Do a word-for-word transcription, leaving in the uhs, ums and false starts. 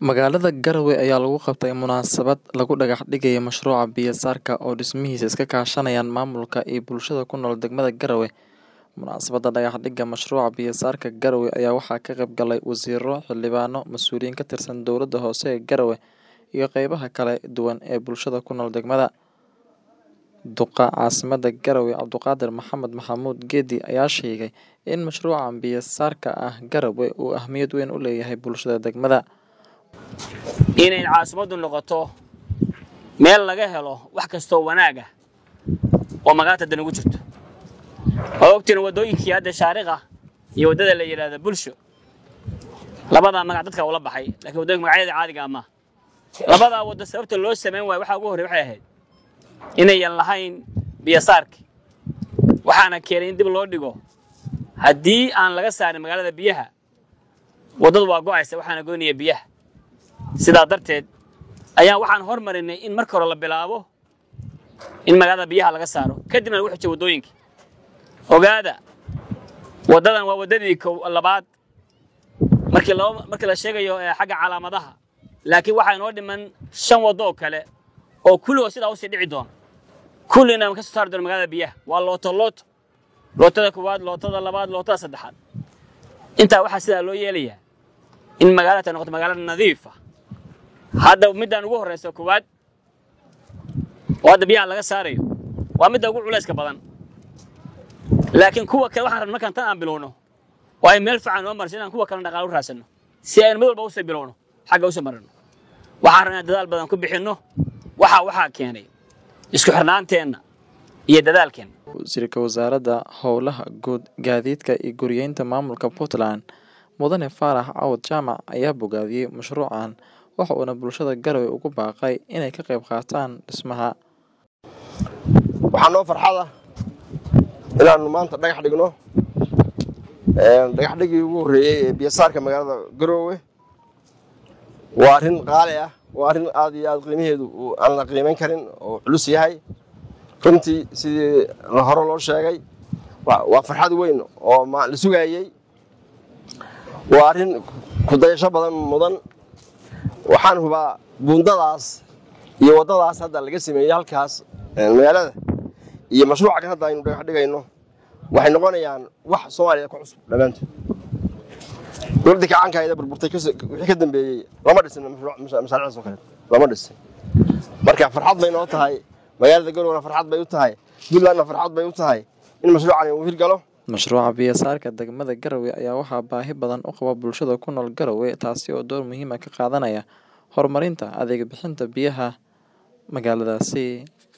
Magaalada Garowe ayaa lagu qabtay munaasabad lagu dhagax dhigay mashruuca biyo saarka oo dhismihiisa iska kaashanayaan maamulka iyo bulshada ku nool degmada Garowe. Munaasabadda dhagax dhigga mashruuca biyo saarka Garowe ayaa waxaa ka qayb galay wasiirro, xildhibaano, mas'uuliyiin ka tirsan dowladda hoose ee Garowe iyo qaybaha kala duwan ee bulshada ku nool degmada. Duqa caasimadda Garowe Cabdiqaadir Maxamed Maxamuud Geedi ayaa sheegay in mashruuca biyo saarka ah Garowe uu ahmiyad weyn u leeyahay bulshada degmada. inay caasimaddu noqoto meel laga helo wax kasta oo wanaag ah oo magaalada dan ugu jirto. oo ogtiin wadooyinkii hadda shaariqa iyo wadada la yiraahdo bulsho labada magac dadka wala baxay laakiin wadooyinka magacyada caadiga ah labada wada sababta loo sameyn waay waxa ugu horeeyay waxay ahayd inay lahayn biyo saarka waxaana keenay in dib loo dhigo haddii aan laga saarin magaalada biyaha wadadu waa go'aysa waxaana goynaya biyaha sidaa darteed ayaan waxaan hormarinay in marka hore la bilaabo in magaalada biyaha laga saaro kadibna lagu xijo wadooyinka. ogaada wadadan waa wadadii labaad markii loo markii la sheegayo xagga calaamadaha laakiin waxa inoo dhiman shan wado kale oo kulligood sidaa u sii dhici doona kullina ka soo saari doona magaalada biyaha waa looto looto lootada koowaad lootada labaad lootada saddexaad. intaa waxaa sidaa loo yeelayaa in magaalada noqoto magaalo nadiif ah. hadda midaan ugu horeyso koowaad wada biyaha laga saarayo waa mid ugu culayska badan laakiin kuwa kale waxaan rabnaa markaan tan aan bilowno waa meel fiican oo marsin aan kuwa kale dhaqaale u raasano si ay mid walba u soo bilowno xagga u soo marno. waxaan rabnaa dadaal badan ku bixino waxa waxa keenay isku xirnaanteena iyo dadaalkeena. Wasiirka Wasaaradda Howlaha Guud, Gaadiidka iyo Guryeynta Maamulka Puntland Mudane Faarax Cawad Jaamac ayaa bogaadiyay mashruucan waxa uuna bulshada Garowe ugu baaqay inay ka qayb qaataan dhismaha. waxaan noo farxada inaan maanta dhagax dhigno ee dhagax dhigii ugu horeeyay ee biyo saarka magaalada Garowe. waa arrin qaali ah waa arrin aad iyo aad qiimaheedu aan la qiimeyn karin oo culus yahay runtii sidii la hore loo sheegay waa farxad weyn oo la sugayay. waa arrin ku dayasho badan mudan. waxaan hubaa buundadaas iyo wadadaas hadda laga sameeyay halkaas magaalada iyo mashruuca kan hadda aynu dhagax dhigayno waxay noqonayaan wax Soomaaliya ku cusub dhamaantood. dowladda kacankayda burburtay wixii ka dambeeyay lama dhisin mashaariicdaas oo kale lama dhisin. marka farxad bay noo tahay magaalada Garowe farxad bay u tahay Puntlandna farxad bay u tahay in mashruucan uu hirgalo. Mashruuca biyo saarka degmada Garowe ayaa waxaa baahi badan u qaba bulshada ku nool Garowe taasi oo door muhiim ah ka qaadanaya horumarinta adeeg bixinta biyaha magaaladaasi.